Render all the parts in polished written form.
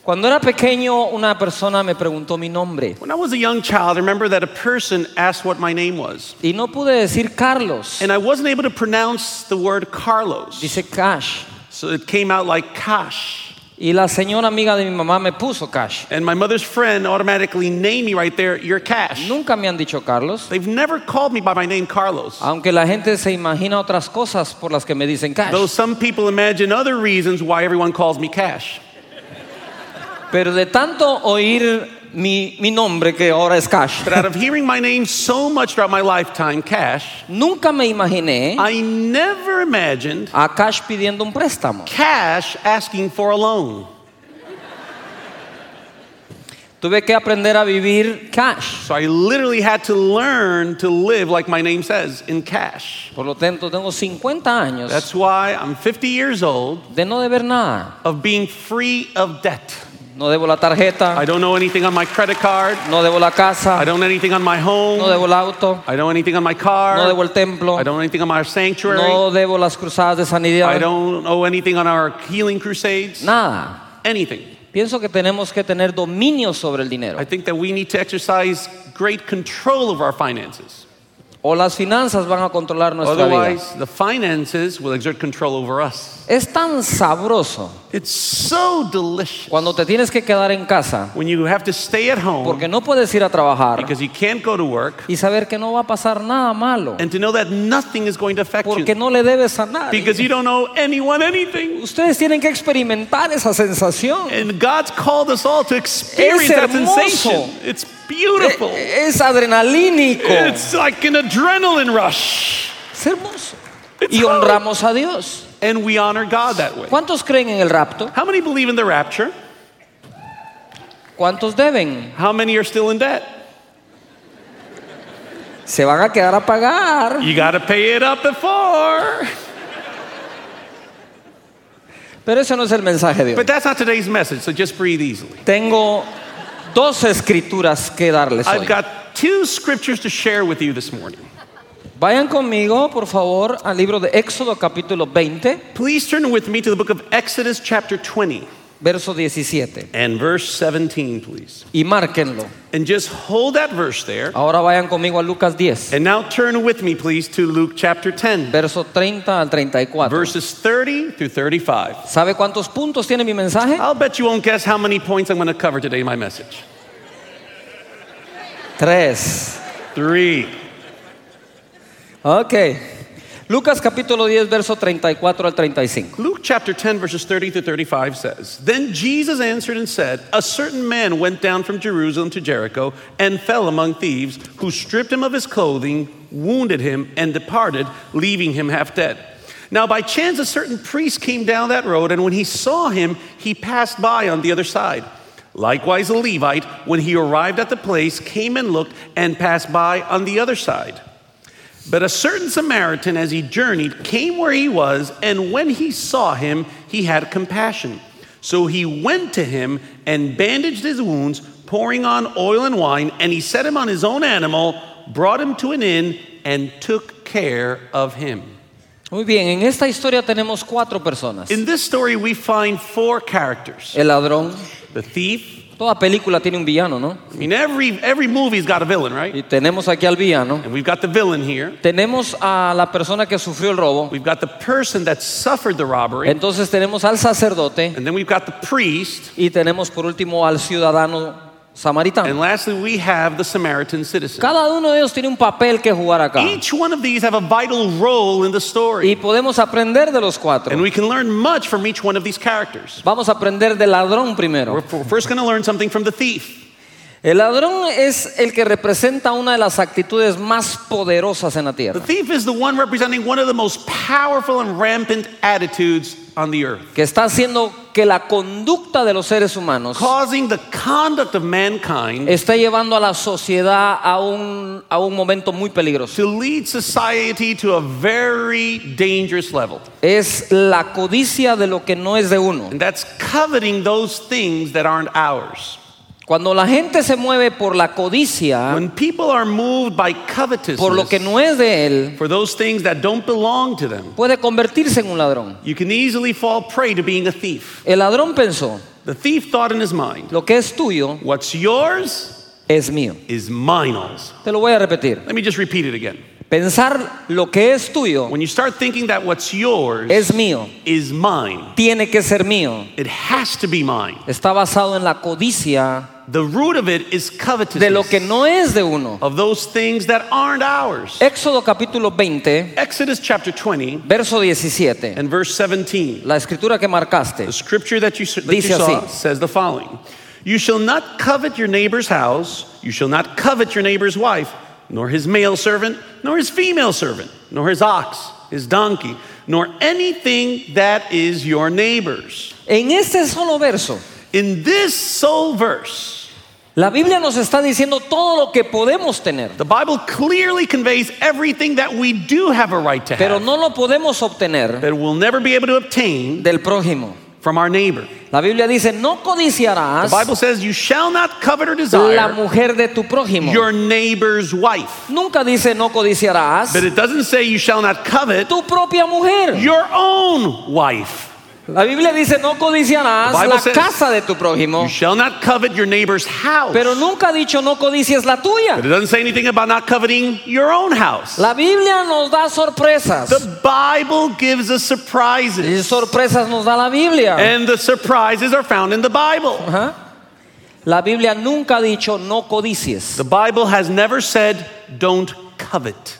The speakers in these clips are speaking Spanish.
Cuando era pequeño, una persona me preguntó mi nombre When I was a young child, I remember that a person asked what my name was. y no pude decir Carlos. And I wasn't able to pronounce the word Carlos. Dice Cash. So it came out like Cash. Y la señora amiga de mi mamá me puso Cash. And my mother's friend automatically named me right there, you're Cash. Nunca me han dicho Carlos, They've never called me by my name Carlos. aunque la gente se imagina otras cosas por las que me dicen Though Cash. some people imagine other reasons why everyone calls me Cash. Pero de tanto oír mi nombre, que ahora es Cash, But out of hearing my name so much throughout my lifetime, Cash, nunca me imaginé I never imagined a Cash pidiendo un préstamo. Cash asking for a loan. Tuve que aprender a vivir Cash. So I literally had to learn to live like my name says, in cash. Por lo tanto, tengo 50 años That's why I'm 50 years old de no deber nada. of being free of debt. No debo la tarjeta, I don't know anything on my credit card. no debo la I casa, don't know anything on my home. no debo el auto, I don't know anything on my car. no debo el templo, I don't know anything on my sanctuary. no debo las cruzadas de I sanidad, don't know anything on our healing crusades. nada. Anything. Pienso que tenemos que tener dominio sobre el dinero. I think that we need to exercise great control over our finances. O las finanzas van a controlar nuestra vida. Otherwise, the finances will exert control over us. Es tan sabroso It's so delicious cuando te tienes que quedar en casa when you have to stay at home porque no puedes ir a trabajar because you can't go to work y saber que no va a pasar nada malo and to know that nothing is going to affect porque you no le debes a nadie. because you don't owe anyone anything. Ustedes tienen que experimentar esa sensación. And God's called us all to experience that hermoso. sensation. It's beautiful. Es adrenalínico. It's like an adrenaline rush. Es hermoso. It's Y holy. honramos a Dios. And we honor God that way. ¿Cuántos creen en el rapto? How many believe in the rapture? ¿Cuántos deben? How many are still in debt? Se van a quedar a pagar. You got to pay it up before. Pero ese no es el mensaje de hoy. But that's not today's message, so just breathe easily. Tengo dos escrituras que darles hoy. I've got two scriptures to share with you this morning. Vayan conmigo, por favor, al libro de Éxodo capítulo 20, Please turn with me to the book of Exodus chapter 20 verso 17. and verse 17, please. Y márquenlo. And just hold that verse there. Ahora vayan conmigo a Lucas 10, And now turn with me, please, to Luke chapter 10, verso 30 al 34. verses 30 through 35. ¿Sabe cuántos puntos tiene mi mensaje? I'll bet you won't guess how many points I'm going to cover today in my message. 3. 3. Ok. Lucas capítulo 10, verso 34 al 35. Luke chapter 10, verses 30 through 35 says, Then Jesus answered and said, A certain man went down from Jerusalem to Jericho and fell among thieves, who stripped him of his clothing, wounded him, and departed, leaving him half dead. Now by chance a certain priest came down that road, and when he saw him, he passed by on the other side. Likewise a Levite, when he arrived at the place, came and looked and passed by on the other side. But a certain Samaritan, as he journeyed, came where he was, and when he saw him, he had compassion. So he went to him and bandaged his wounds, pouring on oil and wine, and he set him on his own animal, brought him to an inn, and took care of him. Muy bien, en esta historia tenemos 4 personas. In this story, we find 4 characters. El ladrón. The thief. Toda película tiene un villano, ¿no? I mean, every movie's got a villain, right? Y tenemos aquí al villano. And we've got the villain here. Tenemos a la persona que sufrió el robo. We've got the person that suffered the robbery. Entonces tenemos al sacerdote. And then we've got the priest. Y tenemos por último al ciudadano samaritano. And lastly, we have the Samaritan citizen. Cada uno de ellos tiene un papel que jugar acá. Each one of these have a vital role in the story. Y podemos aprender de los 4. And we can learn much from each one of these characters. Vamos a aprender del ladrón primero. We're first going to learn something from the thief. El ladrón es el que representa una de las actitudes más poderosas en la The tierra, thief is the one representing one of the most powerful and rampant attitudes on the earth, que está haciendo que la conducta de los seres humanos causing the conduct of mankind está llevando a la sociedad a un momento muy peligroso. to lead society to a very dangerous level. Es la codicia de lo que no es de uno. And that's coveting those things that aren't ours. Cuando la gente se mueve por la codicia, When people are moved by por lo que covetousness, no es de él, for those things that don't belong to them, puede convertirse en un ladrón. you can easily fall prey to being a thief. El ladrón pensó, The thief thought in his mind, Lo que es tuyo what's yours es mío. is mine also. Te lo voy a repetir. Let me just repeat it again. Pensar lo que es tuyo When you start thinking that what's yours es mío, is mine, tiene que ser mío. it has to be mine. Está basado en la codicia The root of it is de lo que covetousness, no es de uno. of those things that aren't ours. Éxodo capítulo 20, Exodus chapter 20 verso 17. and verse 17. La escritura que marcaste. The scripture that you Dice saw así. says the following. You shall not covet your neighbor's house, you shall not covet your neighbor's wife, nor his male servant, nor his female servant, nor his ox, his donkey, nor anything that is your neighbor's. En este solo verso, In this sole verse, la Biblia nos está diciendo todo lo que podemos tener, the Bible clearly conveys everything that we do have a right to pero have, no lo podemos obtener that we'll never be able to obtain del prójimo. from our neighbor. La Biblia dice, no codiciarás The Bible says you shall not covet or la desire mujer de tu prójimo. your neighbor's wife. Nunca dice no codiciarás But it doesn't say you shall not covet tu propia mujer. your own wife. La Biblia dice no codiciarás The Bible la says- casa de tu prójimo, You shall not covet your neighbor's house. pero nunca ha dicho no codicies la tuya. But it doesn't say anything about not coveting your own house. La Biblia nos da sorpresas The Bible gives us y surprises. sorpresas nos da la Biblia. And the surprises are found in the Bible. Ajá. La Biblia nunca ha dicho no codicies. The Bible has never said, don't covet.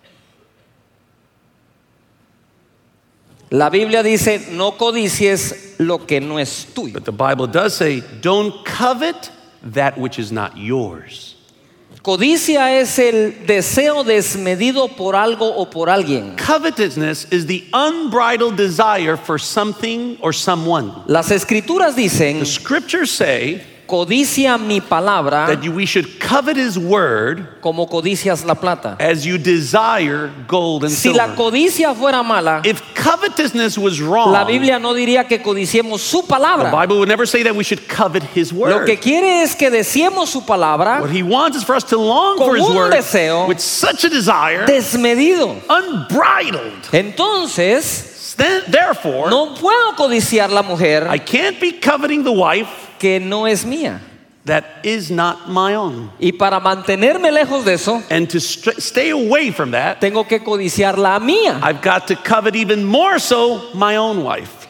La Biblia dice no codicies lo que no es tuyo. But the Bible does say, don't covet that which is not yours. Codicia es el deseo desmedido por algo o por alguien. Covetousness is the unbridled desire for something or someone. Las escrituras dicen, The scriptures say codicia mi palabra that we should covet his word como codicias la plata. as you desire gold and Si la silver. codicia fuera mala, If covetousness was wrong, la Biblia no diría que codiciemos su the palabra. Bible would never say that we should covet his Lo word. que quiere es que deseemos su palabra What he wants is for us to long Con for his un word deseo with such a desire, desmedido. unbridled. Entonces, Therefore, no puedo codiciar la mujer I can't be coveting the wife que no es mía. that is not my own. Y para mantenerme lejos de eso, And to stay away from that, tengo que codiciar la mía. I've got to covet even more so my own wife.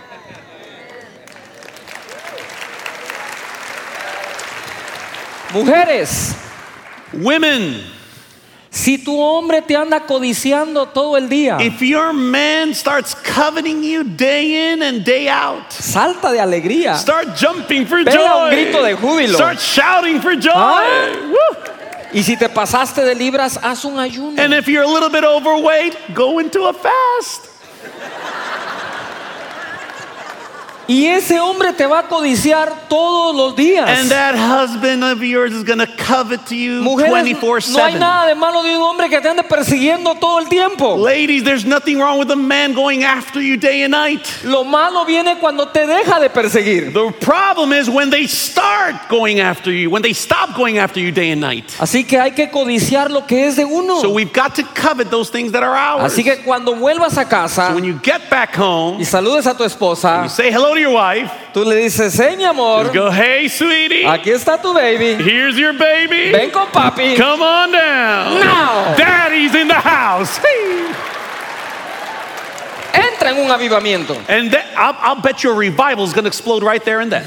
Mujeres, Women, si tu hombre te anda codiciando todo el día, if your man starts coveting you day in and day out, salta de alegría. start jumping for Pega un joy. grito de júbilo. Start shouting for joy. Ah. Woo. Y si te pasaste de libras, haz un ayuno. And if you're a little bit overweight, go into a fast. Y ese hombre te va a codiciar todos los días. And that husband of yours is going to covet you Mujeres, no hay 24/7. nada de malo de un hombre que te ande persiguiendo todo el tiempo. Ladies, there's nothing wrong with a man going after you day and night. Lo malo viene cuando te deja de perseguir. The problem is when they start going after you, when they stop going after you day and night. Así que hay que codiciar lo que es de uno. So we've got to covet those things that are ours. Así que cuando vuelvas a casa So when you get back home, y saludes a tu esposa, you say hello to your wife. tú le dices, hey mi amor, Just go, hey, sweetie, aquí está tu baby. here's your baby. Ven con papi. Come on down. Now. Daddy's in the house. Hey. Entra en un avivamiento. And I'll bet your revival is going to explode right there and then.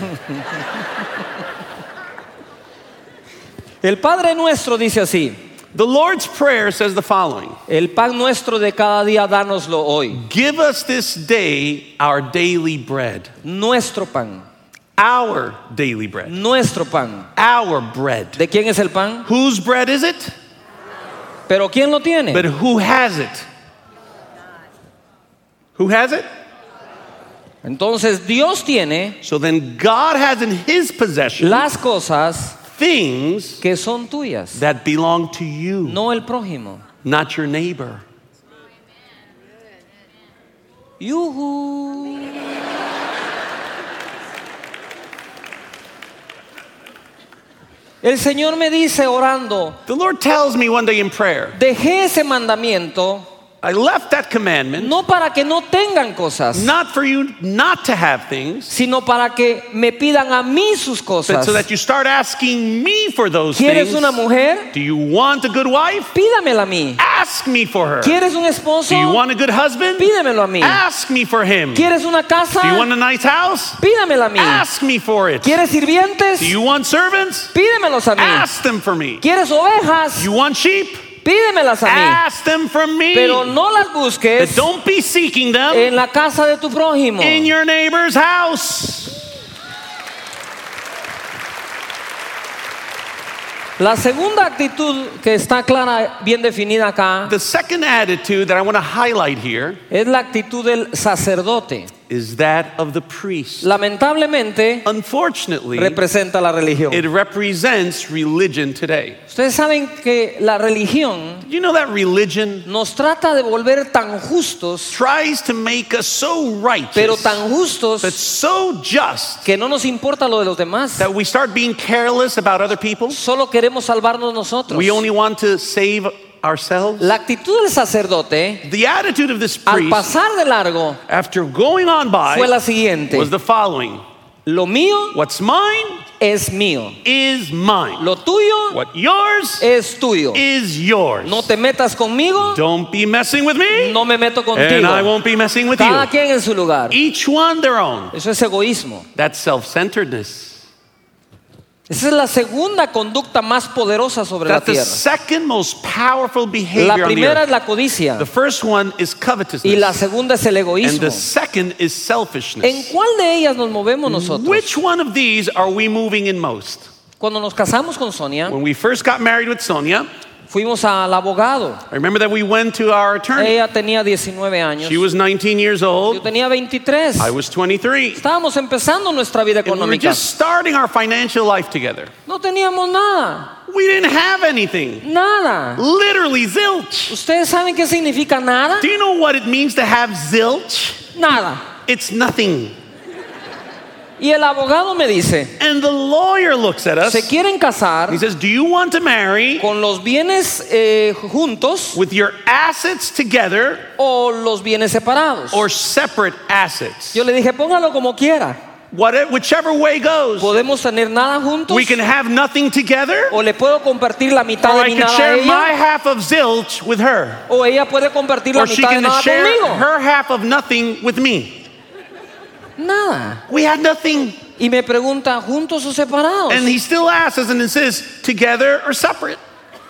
El Padre Nuestro dice así: The Lord's Prayer says the following. el pan nuestro de cada día, dánoslo hoy. Give us this day our daily bread. Nuestro pan. Our daily bread. Nuestro pan. Our bread. ¿De quién es el pan? Whose bread is it? ¿Pero quién lo tiene? But who has it? Who has it? Entonces Dios tiene So then God has in his possession las cosas things que son tuyas, that belong to you, no el prójimo. not your neighbor. Yuhu. El Señor me dice orando, The Lord tells me one day in prayer, dejé ese mandamiento I left that commandment no para que no tengan cosas, not for you not to have things, sino para que me pidan a mí sus but cosas. so that you start asking me for those ¿Quieres things. una mujer? Do you want a good wife? Pídamela a mí. Ask me for her. ¿Quieres un esposo? Do you want a good husband? Pídemelo a mí. Ask me for him. ¿Quieres una casa? Do you want a nice house? Pídamela a mí. Ask me for it. ¿Quieres sirvientes? Do you want servants? Pídemelos a mí. Ask them for me. ¿Quieres ovejas? You want sheep? Pídemelas a mí. Ask them from me. Pero no las But busques don't be seeking them en la casa de tu prójimo. in your neighbor's house. La segunda actitud que está clara, bien definida acá, The second attitude that I want to highlight here es la actitud del sacerdote. is that of the priest. Lamentablemente, Unfortunately, representa la religión. it represents religion today. Ustedes saben que la religión You know that religion nos trata de volver tan justos, tries to make us so righteous, pero tan justos but so just, que no nos importa lo de los demás. that we start being careless about other people. Solo queremos salvarnos nosotros. We only want to save ourselves. La actitud del sacerdote, The attitude of this al priest, pasar de largo, after going on fue la by, siguiente: was the following. lo mío What's mine es mío, is mine. lo tuyo What yours es tuyo. is yours. No te metas conmigo, Don't be messing with me, no me meto and I contigo. won't be messing with Cada you. quien en su lugar. Each one their own. Eso es egoísmo. That's self-centeredness. Esa es la segunda conducta más poderosa sobre la That's the tierra. second most powerful La behavior on the primera es earth. la codicia The first one is y la covetousness, segunda es el and egoísmo. the second is ¿En selfishness. cuál de ellas nos movemos nosotros? Which one of these are we moving in most? Cuando nos casamos con Sonia, When we first got married with Sonia, fuimos al abogado. I remember that we went to our attorney. Ella tenía 19 años. She was 19 years Yo old. tenía 23. I was 23. Estábamos empezando nuestra vida And we were económica. just starting our financial life together. No teníamos nada. We didn't have anything. Nada. Literally zilch. ¿Ustedes saben qué significa nada? Do you know what it means to have zilch? Nada. It's nothing. Y el abogado me dice, And the lawyer looks at us. ¿se quieren casar He says, do you want to marry con los bienes juntos with your assets together o los bienes separados? or separate assets? Yo le dije, póngalo como quiera. Whichever way goes. ¿Podemos tener nada juntos? We can have nothing together, ¿O le puedo compartir la mitad or de I mi could nada a share my ella? half of zilch with her. ¿O ella puede compartir la Or she mitad de can nada share conmigo? her half of nothing with me. Nada. We had nothing. Y me pregunta, ¿juntos o separados? And he still asks us and it says, together or separate.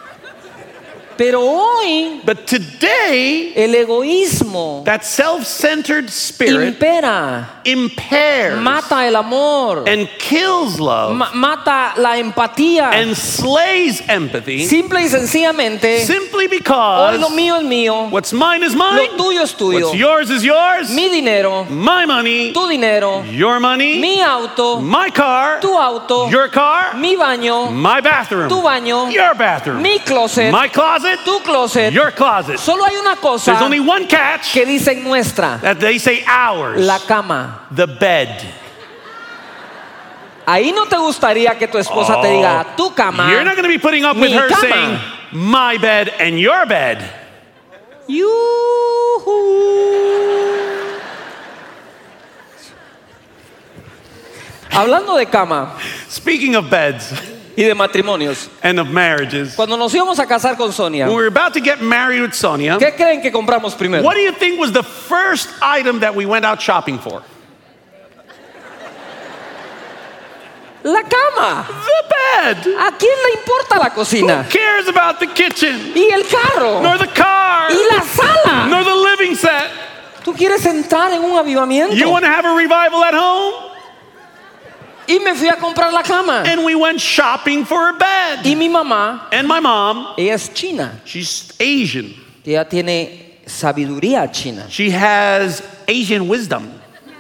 Pero hoy But today, el egoísmo that self-centered spirit impera, impairs mata el amor, and kills love mata la empatía. and slays empathy Simple y sencillamente, simply hoy because lo mío es mío, what's mine is mine, lo tuyo es tuyo, what's yours is yours, mi dinero, my money, tu dinero, your money, mi auto, my car, tu auto, your car, mi baño, my bathroom, tu baño, your bathroom, mi closet, my closet, tu closet. your closet. Solo hay una cosa There's only one catch que dicen nuestra, that they say ours, la cama. the bed. Ahí no te gustaría que tu esposa te diga, tu cama, You're not going to be putting up with mi her cama. saying my bed and your bed. Yuhu. Hablando de cama Speaking of beds y de matrimonios, and of marriages, cuando nos íbamos a casar con Sonia, when we were about to get married with Sonia, ¿qué creen que compramos primero? what do you think was the first item that we went out shopping for? La cama. The bed. ¿A quién le importa la cocina? Who cares about the kitchen, Y el carro. nor the car, Y la sala. nor the living set? ¿Tú quieres entrar en un avivamiento? You want to have a revival at home? Y me fui a comprar la cama. And we went shopping for a bed. Y mi mamá, And my mom, ella es china. she's Asian. Ella tiene sabiduría china. She has Asian wisdom.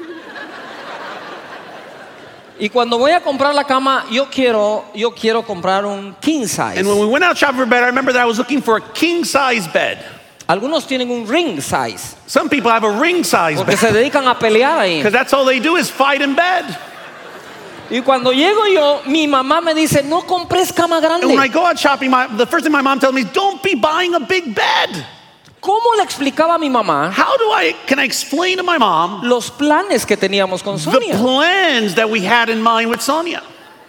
Y cuando voy a comprar la cama, yo quiero comprar un king size. And when we went out shopping for a bed, I remember that I was looking for a king size bed. Algunos tienen un ring size Some people have a ring size porque bed se dedican a pelear ahí. because that's all they do is fight in bed. Y cuando llego yo, mi mamá me dice, no compres cama And when I grande. go out shopping, the first thing my mom tells me is, don't be buying a big bed. ¿Cómo le explicaba a mi mamá Can I explain to my mom los planes que teníamos con the Sonia? plans that we had in mind with Sonia?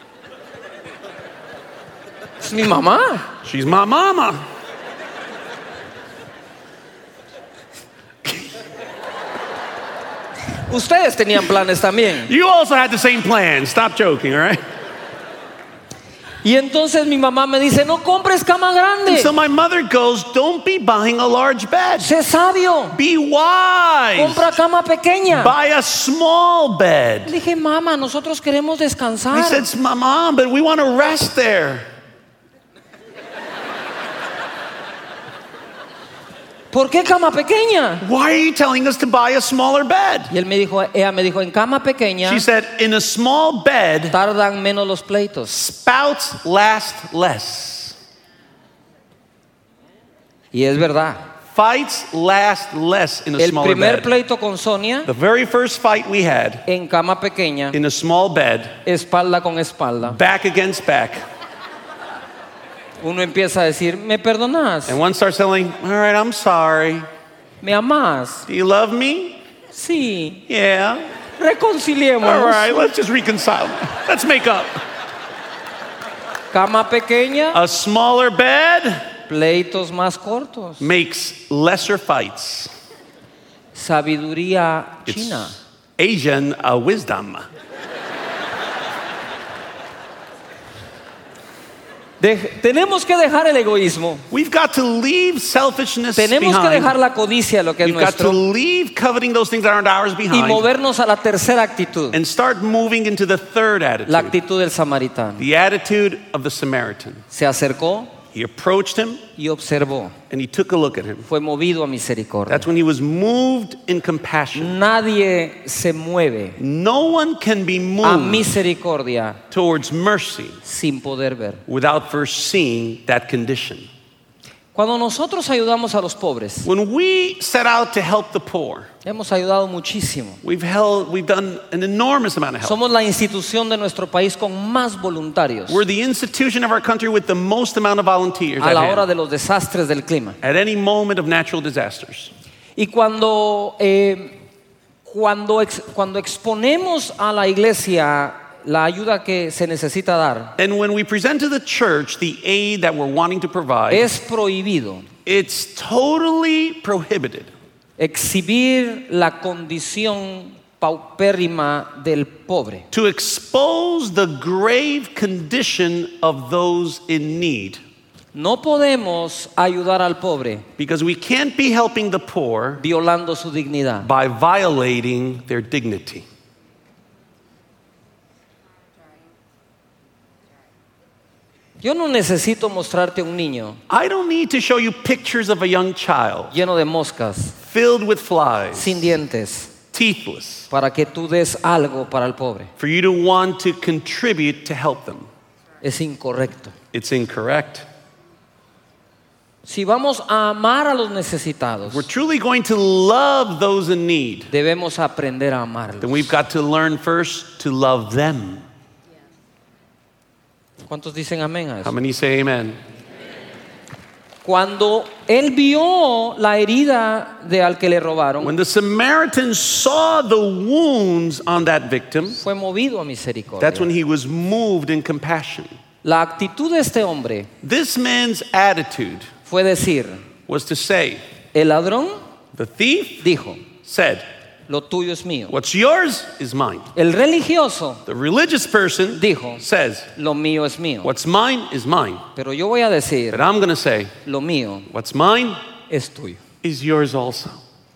Es mi mamá. She's my mama. Ustedes tenían planes también. You also had the same plans. Stop joking, all right? Y entonces mi mamá me dice, no compres cama grande. And so my mother goes, don't be buying a large bed. Sé sabio. Be wise. Compra cama pequeña. Buy a small bed. Le dije, mamá, nosotros queremos I descansar. said, Mom, but we want to rest there. ¿Por qué cama pequeña? Why are you telling us to buy a smaller bed? Y ella me dijo, en cama pequeña She said, in a small bed, tardan menos los pleitos. spouts last less. Y es verdad. Fights last less in a El smaller primer bed. pleito con Sonia The very first fight we had en cama pequeña, in a small bed, espalda con espalda. back against back. Uno empieza a decir, ¿me perdonas? And one starts telling, all right, I'm sorry. ¿Me amas? Do you love me? Sí. Yeah. Reconciliémonos. All right, let's just reconcile. Let's make up. Cama pequeña, A smaller bed pleitos más cortos. makes lesser fights. Sabiduría china. It's Asian wisdom. Tenemos que dejar el egoísmo. We've got to leave selfishness Tenemos que behind. dejar la codicia, lo que es We've got to nuestro, leave coveting those things that aren't ours y behind movernos a la tercera actitud, and start moving into the third attitude. la actitud del samaritano. The attitude of the Samaritan. Se acercó He approached him y observó. and he took a look at him. Fue movido a misericordia. That's when he was moved in compassion. Nadie se mueve No one can be a moved misericordia towards mercy sin poder ver. without first seeing that condition. Cuando nosotros ayudamos a los pobres, When we set out to help the poor, hemos ayudado muchísimo. we've done an enormous amount of help. Somos la institución de nuestro país con más voluntarios We're the institution of our country with the most amount of volunteers a at la hora hand, de los desastres del clima. at any moment of natural disasters. Y cuando exponemos a la iglesia la ayuda que se necesita dar, And when we present to the church the aid that we're wanting to provide, es prohibido it's totally prohibited exhibir la condición paupérrima del pobre. to expose the grave condition of those in need. No podemos ayudar al pobre Because we can't be helping the poor violando su dignidad. by violating their dignity. Yo no necesito mostrarte un niño I don't need to show you pictures of a young child lleno de moscas, filled with flies, sin dientes, teethless, para que tú des algo para el pobre. for you to want to contribute to help them. Es incorrecto. It's incorrect. Si vamos a amar a los necesitados, We're truly going to love those in need, debemos aprender a amarlos. then we've got to learn first to love them. ¿Cuántos dicen amén a How eso? many say amen? Cuando él vio la herida de al que le robaron, When the Samaritan saw the wounds on that victim, fue movido a misericordia. that's when he was moved in compassion. La actitud de este hombre This man's attitude fue decir, was to say, el ladrón the thief dijo, said, lo tuyo es mío. what's yours is mine. El religioso The religious person dijo, says, lo mío es mío. what's mine is mine. Pero yo voy a decir, But I'm going to say, lo mío what's mine es tuyo. is yours also.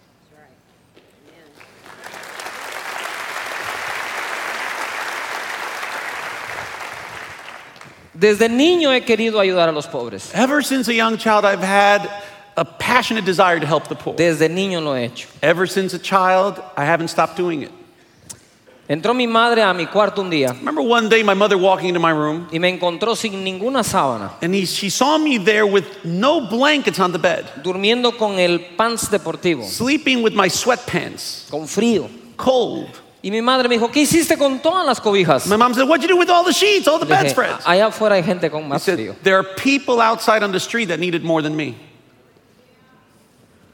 Desde niño he querido ayudar a los pobres. Ever since a young child, I've had a passionate desire to help the poor. Desde niño lo he hecho. Ever since a child, I haven't stopped doing it. Entró mi madre a mi cuarto un día Remember one day my mother walking into my room, y me encontró sin ninguna sábana, and she saw me there with no blankets on the bed, durmiendo con el pants deportivo, sleeping with my sweatpants, con frío. cold. Y mi madre me dijo, ¿qué hiciste con todas las cobijas? My mom said, what'd you do with all the sheets, all the Le dije, bedspreads? allá afuera hay gente con She más frío. said, there are people outside on the street that need it more than me.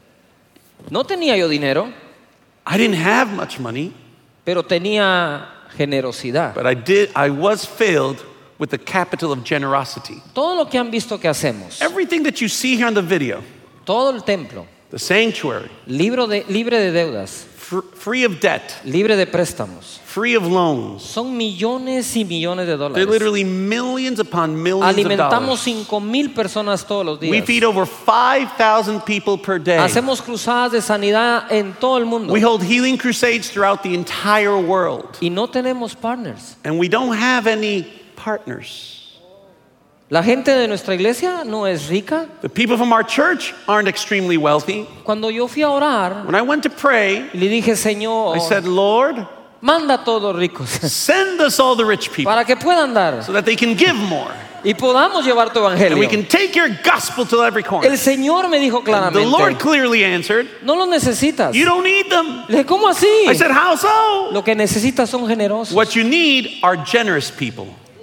No tenía yo dinero, I didn't have much money, pero tenía generosidad. but I was filled with the capital of generosity. Todo lo que han visto que hacemos, Everything that you see here on the video, todo el templo, the sanctuary, libre de deudas, free of debt, libre de préstamos, free of loans. son millones y millones de They're dólares. literally millions upon millions of Alimentamos dollars. 5,000 personas todos los We días. feed over 5,000 people per day. Hacemos cruzadas de sanidad en todo el mundo. We hold healing crusades throughout the entire world. Y no tenemos partners. And we don't have any partners. La gente de nuestra iglesia no es rica. The people from our church aren't extremely wealthy. Cuando yo fui a orar, When I went to pray, le dije, Señor, I said, Lord, manda a todos ricos send us all the rich people para que puedan dar so that they can give more. y podamos llevar tu And we evangelio. can take your gospel to every corner. El Señor me dijo The Lord claramente, clearly answered, no lo necesitas. you don't need them. Le dije, ¿cómo así? I said, how so? Lo que necesitas son generosos. What you need are generous people.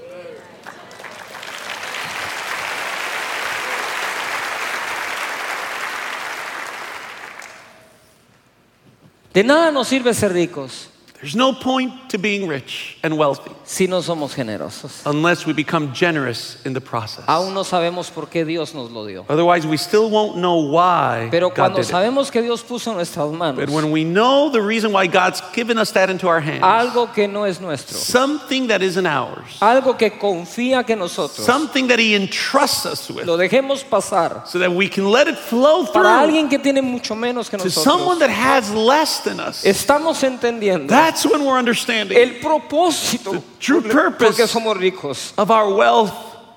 De nada nos sirve ser ricos There's no point to being rich and wealthy si no somos generosos. unless we become generous in the process. Aún no sabemos por qué Dios nos lo dio. Otherwise, we still won't know why Pero God cuando did it. sabemos que Dios puso en nuestras manos But when we know the reason why God's given us that into our hands, algo que no es nuestro, something that isn't ours, algo que confía que nosotros something that He entrusts us with, lo dejemos pasar so that we can let it flow para through alguien que tiene mucho menos que to someone nosotros, that has less than us. estamos entendiendo That's when we're understanding el propósito the true purpose porque somos ricos. of our wealth.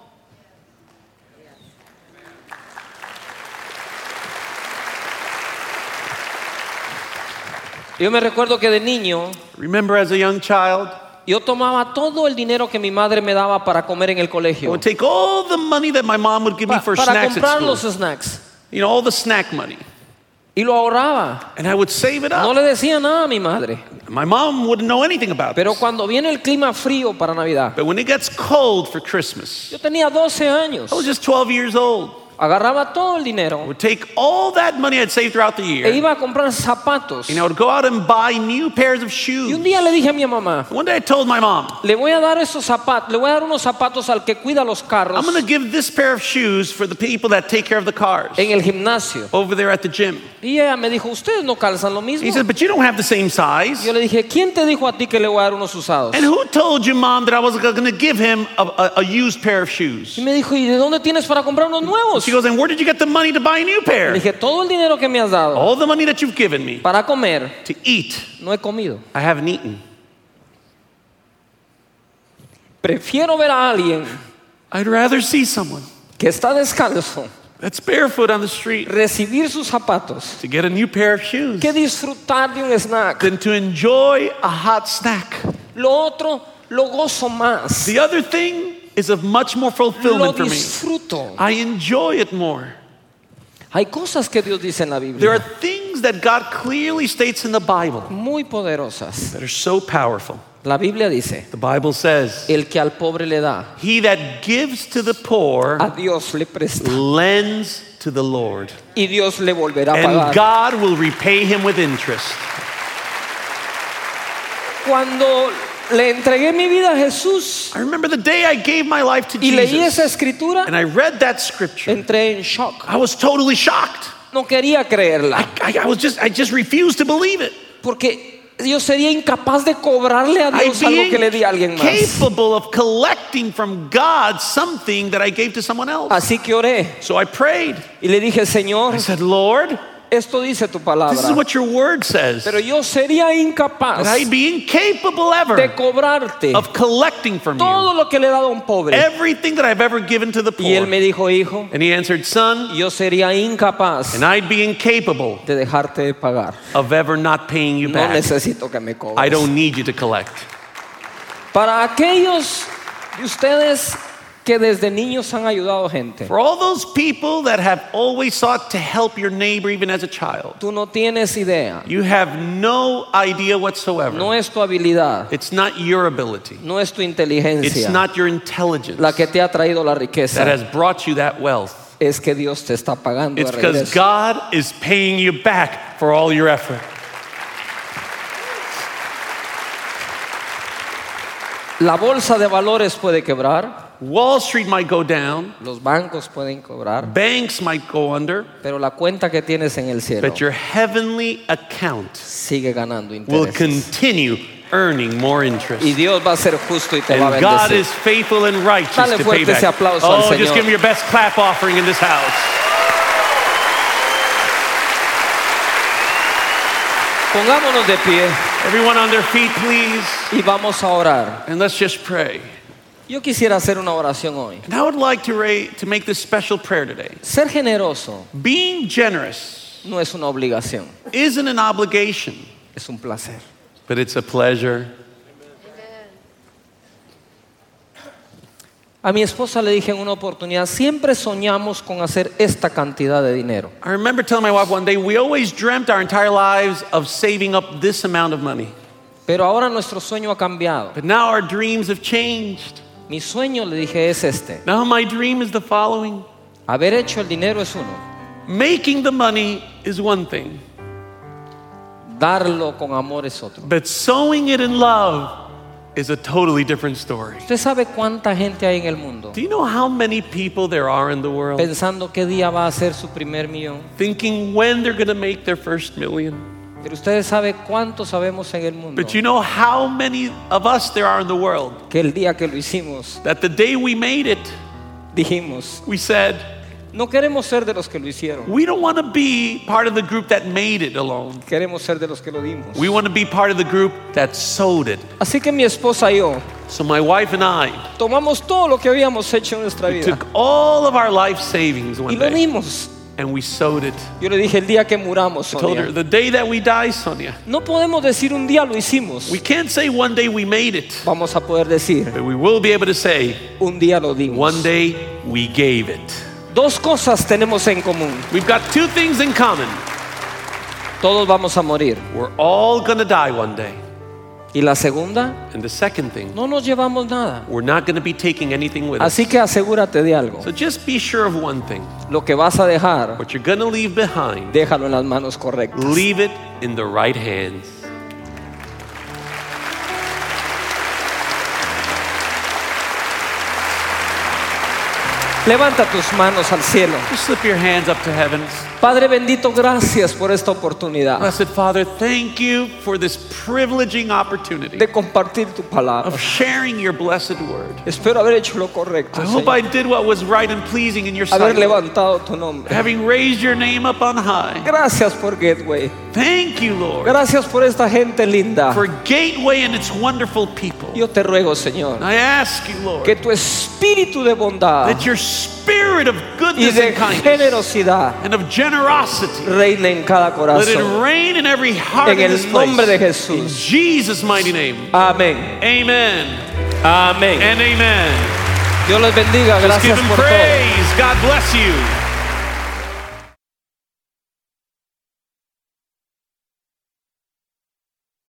Yo me recuerdo que de niño Remember, as a young child, yo tomaba todo el dinero que mi madre me daba para comer en el I colegio, would take all the money that my mom would give me for para snacks comprar at los school. snacks, You know, all the snack money. y lo ahorraba. And I would save it No up. le decía nada a mi madre. My mom wouldn't know anything about Pero this. cuando viene el clima frío para Navidad, But when it gets cold for Christmas, yo tenía 12 años, I was just 12 years old. agarraba todo el I dinero would take all that money I'd saved throughout the e year, iba a comprar zapatos. and I would go out and buy new pairs of Y shoes. un día le dije a mi mamá, One day I told my mom, le voy a dar esos zapatos, le voy a dar unos zapatos al que cuida los carros I'm going to give this pair of shoes for the people that take care of the cars en el gimnasio. over there at the gym. Y ella me dijo, ustedes no calzan lo mismo. He said, but you don't have the same size. Yo le dije, ¿quién te dijo a ti que le voy a dar unos usados? And who told you, Mom, that I was going to give him a used pair of shoes? Y me dijo, ¿y de dónde tienes para comprar unos nuevos? She goes, and where did you get the money to buy a new Le pair? dije, todo el dinero que me has dado All the money that you've given me para comer, to eat, no he comido. I haven't eaten. Prefiero ver a alguien I'd rather see someone que está descalzo that's barefoot on the street recibir sus zapatos to get a new pair of shoes que disfrutar de un snack. than to enjoy a hot snack. Lo otro lo gozo más, The other thing is of much more lo fulfillment for me. disfruto. I enjoy it more. Hay cosas que Dios dice en la There are Biblia things that God clearly states in the Bible muy poderosas. that are so powerful. La Biblia dice, The Bible says, el que al pobre le da, he that gives to the poor a Dios le presta lends to the Lord, y Dios le volverá a and pagar. God will repay him with interest. Cuando le entregué mi vida a Jesús I remember the day I gave my life to y leí esa Jesus, escritura, and I read that scripture. entré en shock. I was totally shocked. No quería creerla I just refused to believe it. porque yo sería incapaz de cobrarle a I Dios algo que le di a alguien being más. capable of collecting from God something that I gave to someone else. Así que oré So I prayed. y le dije, Señor, I said, Lord, esto dice tu this is palabra, what your word says. pero yo sería incapaz That I'd be incapable de ever cobrarte of collecting from todo you lo que le he dado a un pobre. everything that I've ever given to the Y él poor. me dijo, hijo, And he answered, son, yo sería incapaz and I'd be incapable de dejarte de pagar. of ever not paying you No back. necesito que me I cobres. don't need you to collect. Para aquellos de ustedes que desde niños han ayudado gente, For all those people that have always sought to help your neighbor even as a child, tú no tienes idea. you have no idea whatsoever. No es tu habilidad, It's not your ability. no es tu It's inteligencia not your intelligence la que te ha traído la that riqueza. has brought you that wealth. Es que Dios te está pagando It's de because regreso. God is paying you back for all your effort. La bolsa de valores puede quebrar, Wall Street might go down, los bancos pueden cobrar, banks might go under, pero la cuenta que tienes en el cielo but your heavenly account sigue ganando will intereses. continue earning more interest. Y Dios va a ser justo y te va a And God bendecir. is faithful and righteous Dale to pay fuerte ese back. aplauso al Oh, just Señor. give me your best clap offering in this house. Pongámonos de pie Everyone on their feet, please. y vamos a orar. And let's just pray. Yo quisiera hacer una oración hoy. And I would like to make this special prayer today. Ser generoso Being generous no es una obligación, isn't an obligation, es un placer. but it's a pleasure. A mi esposa le dije en una oportunidad, siempre soñamos con hacer esta cantidad de dinero. I remember telling my wife one day, we always dreamt our entire lives of saving up this amount of money. Pero ahora nuestro sueño ha cambiado. But now our dreams have changed. Mi sueño, le dije, es este. Now my dream is the following. Haber hecho el dinero es uno. Making the money is one thing, Darlo con amor es otro. but sowing it in love is a totally different story. ¿Usted sabe cuánta gente hay en el mundo Do you know how many people there are in the world pensando qué día va a ser su primer millón? thinking when they're going to make their first million? Pero ustedes saben cuánto sabemos en el mundo But you know how many of us there are in the world que el día que lo hicimos that the day we made it, dijimos, we said, no queremos ser de los que lo hicieron, we don't want to be part of the group that made it alone. queremos ser de los que lo dimos. We want to be part of the group that sowed it. Así que mi esposa y yo So my wife and I tomamos todo lo que habíamos hecho en nuestra vida took all of our life savings y one lo day dimos. and we sowed it. Yo le dije, el día que muramos, I told her, Sonia, the day that we die, Sonia, no podemos decir un día lo hicimos. we can't say one day we made it, Vamos a poder decir, but we will be able to say un día lo dimos. one day we gave it. Dos cosas tenemos en común. We've got two things in common. Todos vamos a morir. We're all going to die one day. Y la segunda, And the second thing, no nos llevamos nada. we're not going to be taking anything with us. Así que asegúrate de algo. So just be sure of one thing. Lo que vas a dejar, What you're going to leave behind, déjalo en las manos correctas. leave it in the right hands. Levanta tus manos al cielo. Just slip your hands up to heaven. Padre bendito, gracias por esta oportunidad Blessed Father, thank you for this privileging opportunity de compartir tu palabra. of sharing your blessed word. Espero haber hecho lo correcto, I hope Señor. I did what was right and pleasing in your Haber sight, levantado tu nombre. having raised your name up on high. Gracias por Gateway. Thank you, Lord, Gracias por esta gente linda. for Gateway and its wonderful people. Yo te ruego, Señor, I ask you, Lord, que tu espíritu de bondad that your spirit of y goodness de and kindness generosidad and of generosity, reine en cada let it corazón. reign in every heart En in el this place. nombre de In Jesús. Jesus' mighty name. Amén. Amen Amén. and amen. Dios les bendiga. Just give Gracias him por todo. praise. God bless you.